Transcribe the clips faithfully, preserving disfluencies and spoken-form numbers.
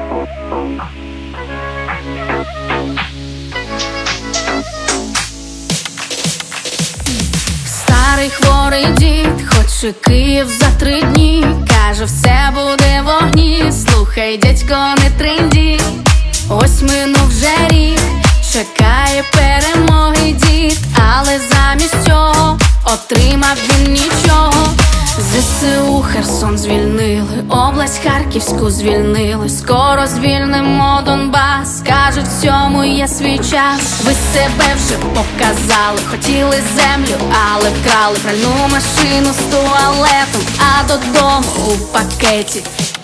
Старий хворий дід хоче Київ за три дні. Каже, все буде в огні. Слухай, дядько, не тринді. Ось минув вже рік, чекає перемоги дід. Але замість цього отримав він нічого. ЗСУ Херсон звільнили, область Харківську звільнили. Скоро звільнимо Донбас, кажуть, в цьому є свій час. Ви себе вже показали, хотіли землю, але вкрали пральну машину з туалетом, а додому у пакеті.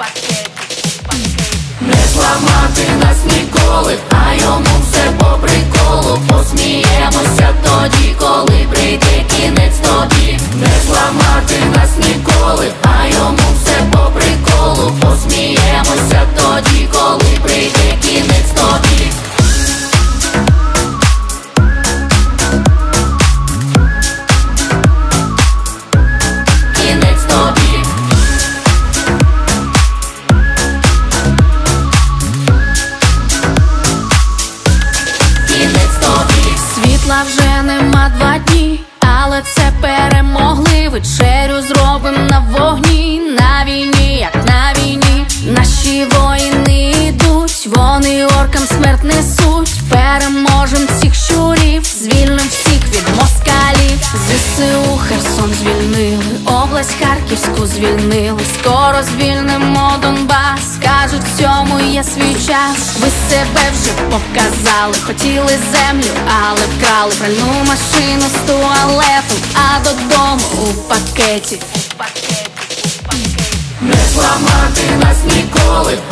Не зламати нас ніколи, а йому все по приколу. Посміємося тоді, коли прийде кінець тобі. Не зламати нас ніколи, а йому все по приколу. Посміємося тоді, коли прийде кінець тобі. Кінець тобі. Світла вже нема два дні, але це перемогли. Вечерю зробим на вогні, на війні, як на війні. Наші воїни йдуть, вони оркам смерть несуть. Переможем цих щурів, звільним всіх від москалів. ЗСУ Херсон звільнили, область Харківську звільнили. Скоро звільнимо Донбас, кажуть, в цьому є свій час. Ви себе вже показали, хотіли землю, але вкрали пральну машину з туалетом, а додому у пакеті. Не зламати нас ніколи,